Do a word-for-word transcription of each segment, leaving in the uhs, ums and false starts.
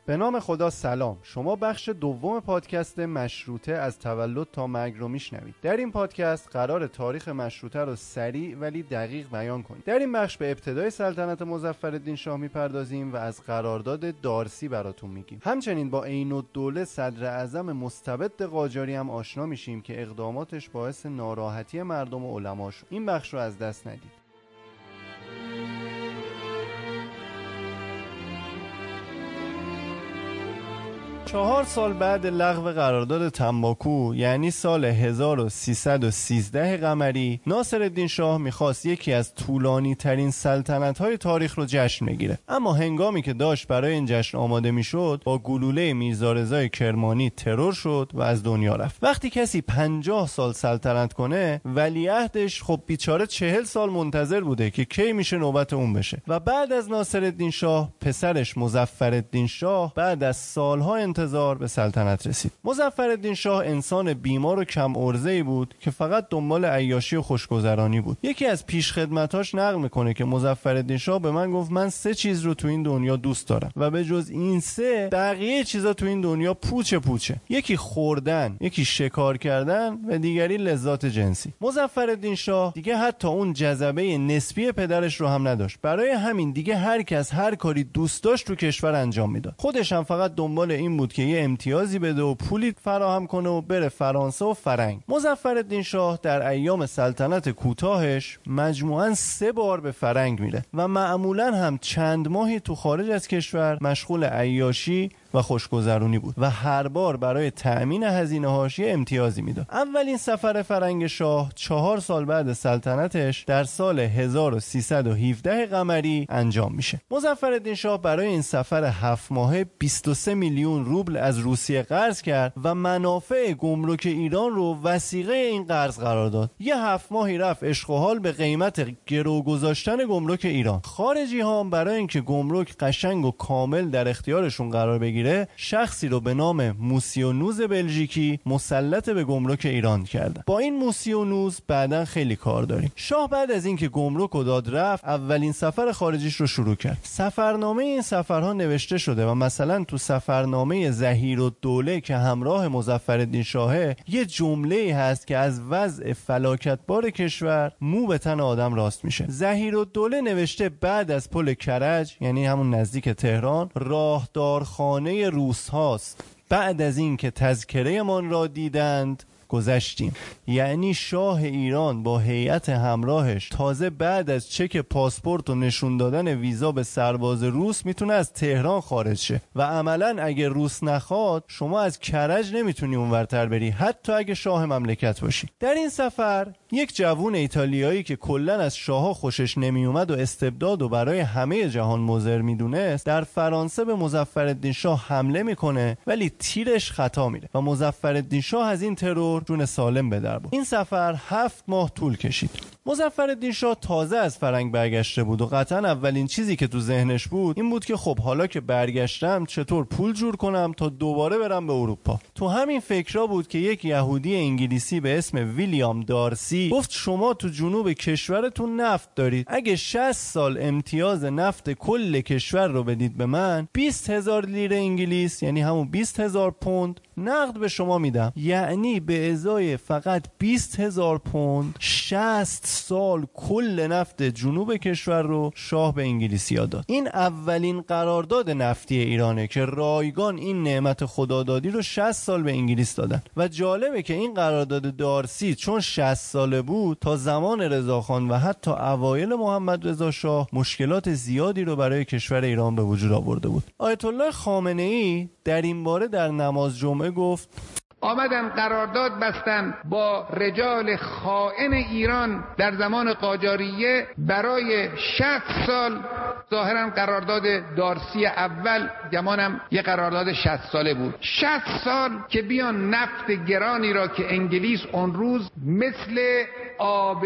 به نام خدا سلام. شما بخش دوم پادکست مشروطه از تولد تا مرگ رو میشنوید. در این پادکست قرار تاریخ مشروطه رو سریع ولی دقیق بیان کنیم. در این بخش به ابتدای سلطنت مظفرالدین شاه میپردازیم و از قرارداد دارسی براتون میگیم. همچنین با عین‌الدوله صدر اعظم مستبد قاجاری هم آشنا میشیم که اقداماتش باعث ناراحتی مردم و علما شد. این بخش رو از دست ندید. چهار سال بعد لغو قرارداد تنباکو، یعنی سال هزار و سیصد و سیزده قمری، ناصرالدین شاه میخواست یکی از طولانی ترین سلطنت های تاریخ رو جشن بگیره. اما هنگامی که داشت برای این جشن آماده میشد، با گلوله میرزا رضای کرمانی ترور شد و از دنیا رفت. وقتی کسی پنجاه سال سلطنت کنه، ولیعهدش خب بیچاره چهل سال منتظر بوده که کی میشه نوبت اون بشه. و بعد از ناصرالدین شاه، پسرش مظفرالدین شاه بعد از سالها انتظار به سلطنت رسید. مظفرالدین شاه انسان بیمار و کم عرضه‌ای بود که فقط دنبال عیاشی و خوشگذرانی بود. یکی از پیشخدمتاش نقل میکنه که مظفرالدین شاه به من گفت من سه چیز رو تو این دنیا دوست دارم و به جز این سه بقیه چیزا تو این دنیا پوچه پوچه. یکی خوردن، یکی شکار کردن و دیگری لذات جنسی. مظفرالدین شاه دیگه حتی اون جذبه نسبی پدرش رو هم نداشت. برای همین دیگه هر کس هر کاری دوست داشت تو کشور انجام میداد. خودش هم فقط دنبال این بود که یه امتیازی بده و پولی فراهم کنه و بره فرانسه و فرنگ. مظفرالدین شاه در ایام سلطنت کوتاهش مجموعاً سه بار به فرنگ میره و معمولاً هم چند ماهی تو خارج از کشور مشغول عیاشی و خوشگذرونی بود و هر بار برای تأمین هزینه‌هاش یه امتیازی میداد. اولین سفر فرنگ شاه چهار سال بعد سلطنتش در سال هزار و سیصد و هفده قمری انجام میشه. مظفرالدین شاه برای این سفر هفت ماهه بیست و سه میلیون روبل از روسیه قرض کرد و منافع گمرک ایران رو وثیقه این قرض قرار داد. یه هفت ماهی رفت عشق و حال به قیمت گرو گذاشتن گمرک ایران. خارجی ها برای اینکه گمرک قشنگ و کامل در اختیارشون قرار بگیره، شخصی رو به نام موسیونوز بلژیکی مسلط به گمرک ایران کردن. با این موسیونوز بعداً خیلی کار داریم. شاه بعد از اینکه گمرک رو داد رفت، اولین سفر خارجیش رو شروع کرد. سفرنامه این سفرها نوشته شده و مثلا تو سفرنامه ظهیرالدوله که همراه مظفرالدین شاهه یه جمله‌ای هست که از وضع فلاکتبار کشور مو به تن آدم راست میشه. ظهیرالدوله نوشته بعد از پل کرج، یعنی همون نزدیک تهران، راهدارخانه روس هاست. بعد از این که تذکره من را دیدند گذشتیم. یعنی شاه ایران با هیئت همراهش تازه بعد از چک پاسپورت و نشون دادن ویزا به سرباز روس میتونه از تهران خارج شه و عملاً اگه روس نخواد شما از کرج نمیتونی اونورتر بری، حتی اگه شاه مملکت باشی. در این سفر یک جوون ایتالیایی که کلاً از شاه‌ها خوشش نمیومد و استبداد و برای همه جهان مضر میدونست، در فرانسه به مظفرالدین شاه حمله میکنه ولی تیرش خطا میره و مظفرالدین شاه از این ترور جون سالم به در برد. این سفر هفت ماه طول کشید. مظفرالدین شاه تازه از فرنگ برگشته بود و قطعا اولین چیزی که تو ذهنش بود این بود که خب حالا که برگشتم چطور پول جور کنم تا دوباره برم به اروپا. تو همین فکرها بود که یک یهودی انگلیسی به اسم ویلیام دارسی گفت شما تو جنوب کشورتون نفت دارید، اگه شصت سال امتیاز نفت کل کشور رو بدید به من، بیست هزار لیره انگلیس یعنی همون بیست هزار پوند نقد به شما میدم. یعنی به ازای فقط بیست هزار پوند شصت سال کل نفت جنوب کشور رو شاه به انگلیسی‌ها داد. این اولین قرارداد نفتی ایرانه که رایگان این نعمت خدادادی رو شصت سال به انگلیس دادن. و جالبه که این قرارداد دارسی چون شصت ساله بود، تا زمان رضاخان و حتی اوایل محمد رضا شاه مشکلات زیادی رو برای کشور ایران به وجود آورده بود. آیت الله خامنه‌ای در این باره در نماز جمعه گفت آمدن قرارداد بستن با رجال خائن ایران در زمان قاجاریه برای شصت سال. ظاهرا قرارداد دارسی اول گمانم یه قرارداد شصت ساله بود. شصت سال که بیان نفت گرانی را که انگلیس اون روز مثل آب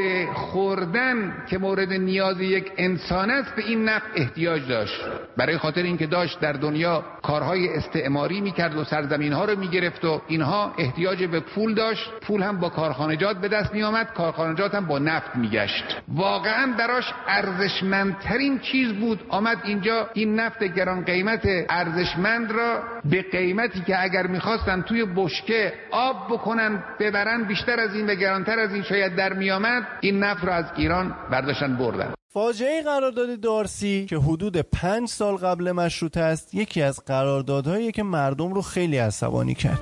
خوردن که مورد نیاز یک انسان است به این نفت احتیاج داشت، برای خاطر اینکه داشت در دنیا کارهای استعماری میکرد و سرزمینها رو میگرفت و اینها احتیاج به پول داشت. پول هم با کارخانجات به دست میآمد، کارخانجات هم با نفت میگشت. واقعا براش ارزشمندترین چیز بود بود آمد اینجا این نفت گران قیمت ارزشمند را به قیمتی که اگر میخواستن توی بشکه آب بکنن ببرن بیشتر از این و گرانتر از این شاید در میامد، این نفت را از ایران برداشتن بردن. فاجعه قرارداد دارسی که حدود پنج سال قبل مشروطه است، یکی از قراردادهایی که مردم رو خیلی عصبانی کرد.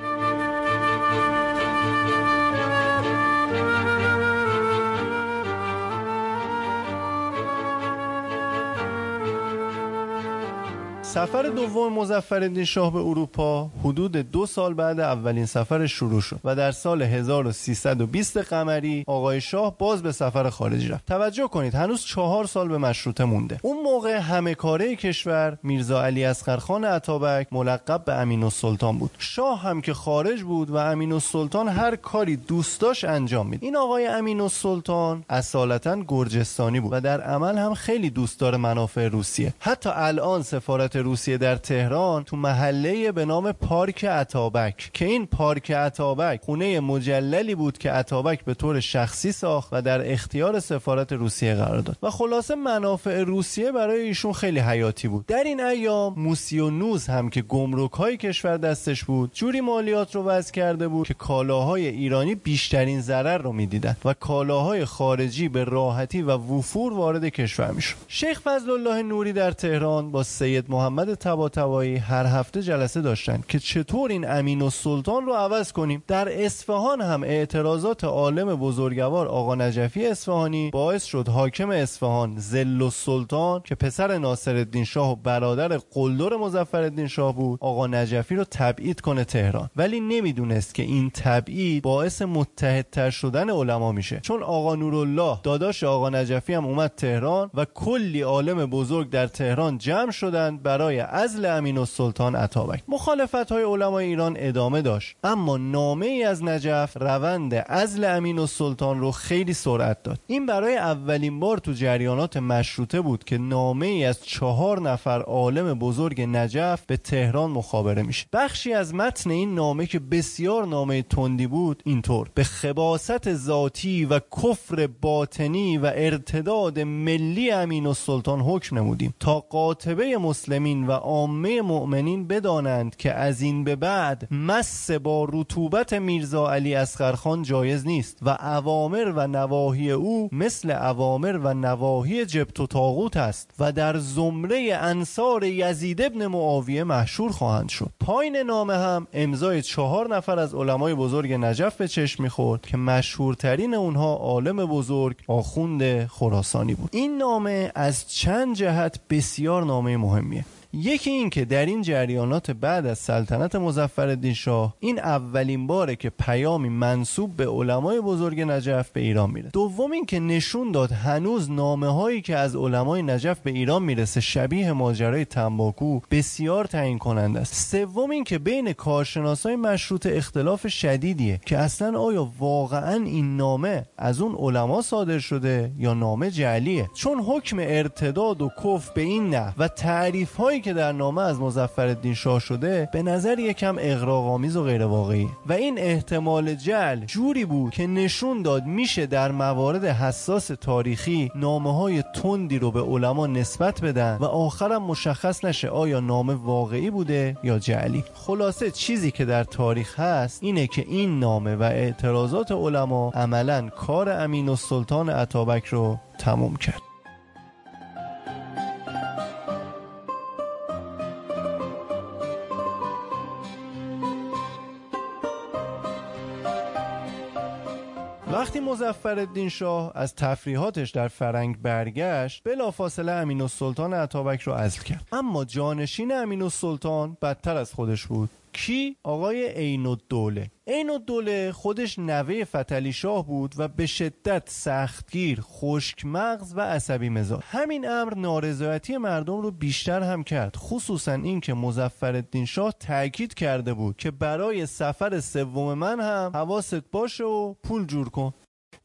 سفر دوم مظفرالدین شاه به اروپا حدود دو سال بعد اولین سفر شروع شد و در سال هزار و سیصد و بیست قمری آقای شاه باز به سفر خارجی رفت. توجه کنید هنوز چهار سال به مشروطه مونده. اون موقع همه کاره کشور میرزا علی اصغرخان عطابک ملقب به امین‌السلطان بود. شاه هم که خارج بود و امین‌السلطان هر کاری دوست داشت انجام میداد. این آقای امین‌السلطان اصالتاً گرجستانی بود و در عمل هم خیلی دوستدار منافع روسیه. حتی الان سفارت روسیه در تهران تو محله به نام پارک عطابک که این پارک عطابک خونه مجللی بود که عطابک به طور شخصی ساخت و در اختیار سفارت روسیه قرار داد و خلاصه منافع روسیه برای ایشون خیلی حیاتی بود. در این ایام موسیونوز هم که گمرک‌های کشور دستش بود جوری مالیات رو وضع کرده بود که کالاهای ایرانی بیشترین ضرر رو میدیدن و کالاهای خارجی به راحتی و وفور وارد کشور میشد. شیخ فضل الله نوری در تهران با سید محمد طباطبایی هر هفته جلسه داشتن که چطور این امین‌السلطان رو عوض کنیم. در اصفهان هم اعتراضات عالم بزرگوار آقا نجفی اصفهانی باعث شد حاکم اصفهان ظل السلطان که پسر ناصرالدین شاه و برادر قلدر مظفرالدین شاه بود آقا نجفی رو تبعید کنه تهران، ولی نمیدونست که این تبعید باعث متحدتر شدن علما میشه، چون آقا نورالله داداش آقا نجفی هم اومد تهران و کلی عالم بزرگ در تهران جمع شدند برای عزل امین‌السلطان عطابک. مخالفت‌های علمای ایران ادامه داشت، اما نامه ای از نجف روند عزل امین‌السلطان رو خیلی سرعت داد. این برای اولین بار تو جریانات مشروطه بود که نامه ای از چهار نفر عالم بزرگ نجف به تهران مخابره میشه. بخشی از متن این نامه که بسیار نامه تندی بود اینطور: به خباثت ذاتی و کفر باطنی و ارتداد ملی امین‌السلطان حکم نمودیم تا قاطبه مسلمین و عامه مؤمنین بدانند که از این به بعد مس با رطوبت میرزا علی اصغرخان جایز نیست و اوامر و نواهی او مثل اوامر و نواهی جبت و طاغوت است و در زمره انصار یزید ابن معاویه محشور خواهند شد. پایین نامه هم امضای چهار نفر از علمای بزرگ نجف به چشم می‌خورد که مشهورترین اونها عالم بزرگ آخوند خراسانی بود. این نامه از چند جهت بسیار نامه مهمیه. یکی این که در این جریانات بعد از سلطنت مظفرالدین شاه این اولین باره که پیامی منسوب به علمای بزرگ نجف به ایران میره. دوم این که نشون داد هنوز نامه هایی که از علمای نجف به ایران میرسه شبیه ماجرای تنباکو بسیار تعیین کننده است. سوم این که بین کارشناسای مشروطه اختلاف شدیدیه که اصلا آیا واقعا این نامه از اون علما صادر شده یا نامه جعلیه، چون حکم ارتداد و کفر به این نحو و تعریف هایی که در نامه از مظفرالدین شاه شده به نظر یکم اغراق‌آمیز و غیر واقعی و این احتمال جعل جوری بود که نشون داد میشه در موارد حساس تاریخی نامه‌های تندی رو به علما نسبت بدن و آخرم مشخص نشه آیا نامه واقعی بوده یا جعلی. خلاصه چیزی که در تاریخ هست اینه که این نامه و اعتراضات علما عملاً کار امین‌السلطان عطابک رو تموم کرد. وقتی مظفرالدین شاه از تفریحاتش در فرنگ برگشت بلافاصله امین‌السلطان عطابک رو عزل کرد، اما جانشین امین‌السلطان بدتر از خودش بود. کی؟ آقای عین‌الدوله. عین‌الدوله خودش نوه فتحعلی شاه بود و به شدت سختگیر، خشک مغز و عصبی مزاج. همین امر نارضایتی مردم رو بیشتر هم کرد، خصوصا این که مظفرالدین شاه تاکید کرده بود که برای سفر سوم من هم حواست باشه و پول جور کن.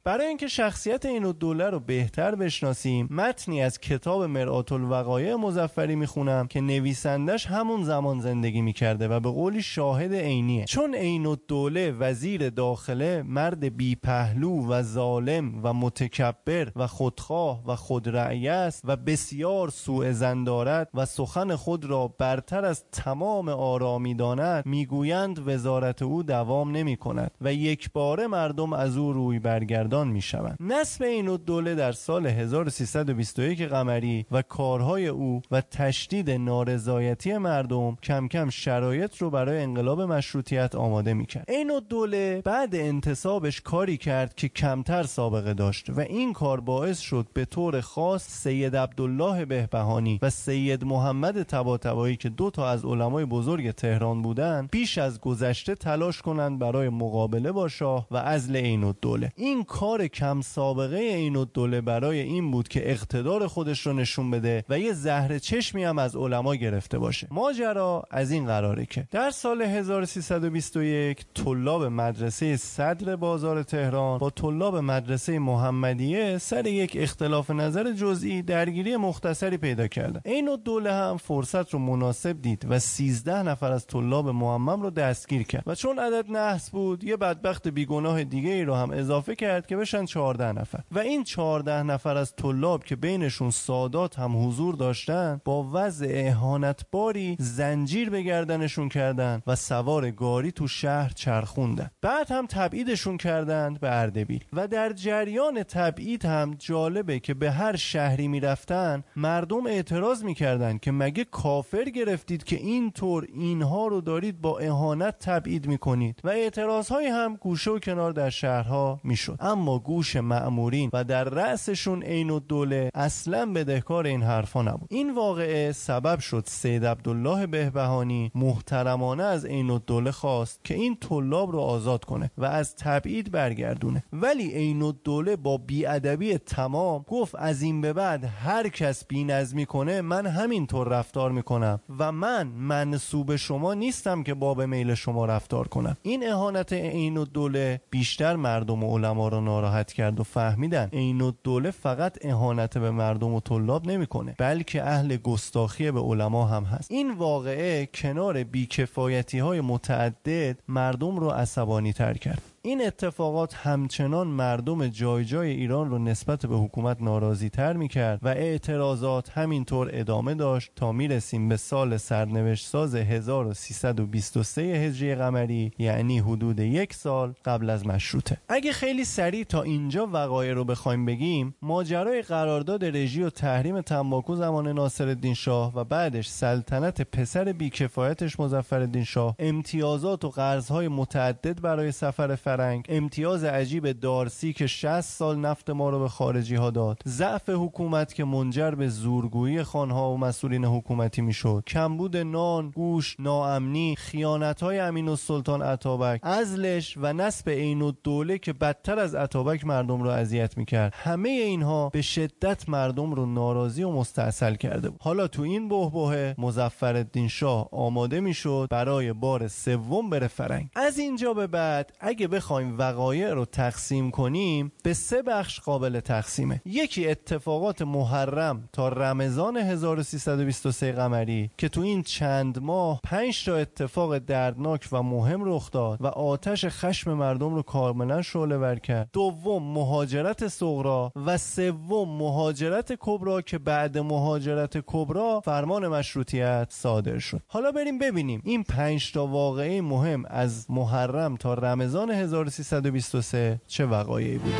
برای اینکه شخصیت عین الدوله رو بهتر بشناسیم، متنی از کتاب مرآة الوقایع مظفری میخونم که نویسندش همون زمان زندگی میکرده و به قولی شاهد عینیه. چون عین الدوله وزیر داخله مرد بی پهلو و ظالم و متکبر و خودخواه و خودرأی است و بسیار سوء ظن دارد و سخن خود را برتر از تمام آرامی داند، میگویند وزارت او دوام نمی کند و یک باره مردم از او روی برگردان می شوند. نصب عین الدوله در سال هزار و سیصد و بیست و یک قمری و کارهای او و تشدید نارضایتی مردم کم کم شرایط رو برای انقلاب مشروطیت آماده می کرد. عین الدوله بعد انتصابش کاری کرد که کمتر سابقه داشت و این کار باعث شد به طور خاص سید عبدالله بهبهانی و سید محمد طباطبایی که دو تا از علمای بزرگ تهران بودند بیش از گذشته تلاش کنند برای مقابله با شاه و عزل عین الدوله. این کار کم سابقه عین الدوله برای این بود که اقتدار خودش رو نشون بده و یه زهر چشمی هم از علما گرفته باشه. ماجرا از این قراره که در سال هزار و سیصد و بیست و یک طلاب مدرسه صدر بازار تهران با طلاب مدرسه محمدیه سر یک اختلاف نظر جزئی درگیری مختصری پیدا کردن. عین الدوله هم فرصت رو مناسب دید و سیزده نفر از طلاب معمم رو دستگیر کرد و چون عدد نحس بود یه بدبخت بیگناه دیگه ای رو هم اضافه کرد که بشن چهارده نفر و این چهارده نفر از طلاب که بینشون سادات هم حضور داشتن با وضع اهانتباری زنجیر به گردنشون کردن و سوار گاری تو شهر چرخوندن. بعد هم تبعیدشون کردند به اردبیل و در جریان تبعید هم جالبه که به هر شهری میرفتن مردم اعتراض میکردن که مگه کافر گرفتید که اینطور اینها رو دارید با اهانت تبعید میکنید و اعتراضهای هم گوشه و کنار در شهرها میشد. اما گوش مأمورین و در رأسشون عین الدوله اصلا بدهکار این حرفا نبود. این واقعه سبب شد سید عبدالله بهبهانی محترمانه از عین الدوله خواست که این طلاب رو آزاد کنه و از تبعید برگردونه، ولی عین الدوله با بیادبی تمام گفت از این به بعد هر کس بی‌نظمی کنه من همینطور رفتار میکنم و من منسوب شما نیستم که باب میل شما رفتار کنم. این اهانت عین الدوله بیشتر مردم و علما رو ناراحت کرد و فهمیدن عین الدوله فقط اهانت به مردم و طلاب نمیکنه بلکه اهل گستاخی به علما هم هست. این واقعه کنار بیکفایتی های متعدد مردم رو عصبانی تر کرد. این اتفاقات همچنان مردم جای جای ایران رو نسبت به حکومت ناراضی تر می کرد و اعتراضات همینطور ادامه داشت تا می رسیم به سال سرنوشت ساز هزار و سیصد و بیست و سه هجری قمری، یعنی حدود یک سال قبل از مشروطه. اگه خیلی سریع تا اینجا وقایع رو بخوایم بگیم، ماجرای قرارداد رژی و تحریم تنباکو زمان ناصرالدین شاه و بعدش سلطنت پسر بیکفایتش مظفرالدین شاه، امتیازات و قرضهای متعدد برای سفر فرنگ، امتیاز عجیب دارسی که شصت سال نفت ما رو به خارجی ها داد، ضعف حکومت که منجر به زورگویی خانها و مسئولین حکومتی میشد، کمبود نان، گوشت، ناامنی، خیانت‌های امین‌السلطان اتابک، عزلش و نصب عین الدوله که بدتر از اتابک مردم رو اذیت میکرد، همه اینها به شدت مردم رو ناراضی و مستعسل کرده بود. حالا تو این بحبوحه مظفرالدین شاه آماده میشد برای بار سوم بره فرنگ. از اینجا به بعد اگه بخوایم وقایع رو تقسیم کنیم به سه بخش قابل تقسیمه. یکی اتفاقات محرم تا رمضان هزار و سیصد و بیست و سه قمری که تو این چند ماه پنج تا اتفاق دردناک و مهم رخ داد و آتش خشم مردم رو کاملا شعله ور کرد. دوم مهاجرت صغرا و سوم مهاجرت کبرا که بعد مهاجرت کبرا فرمان مشروطیت صادر شد. حالا بریم ببینیم این پنج تا واقعه مهم از محرم تا رمضان هزار و سیصد و بیست و سه چه وقایعی بوده.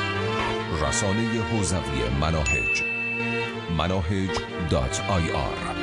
رسانه حوزوی مناهج مناهج دات آی آر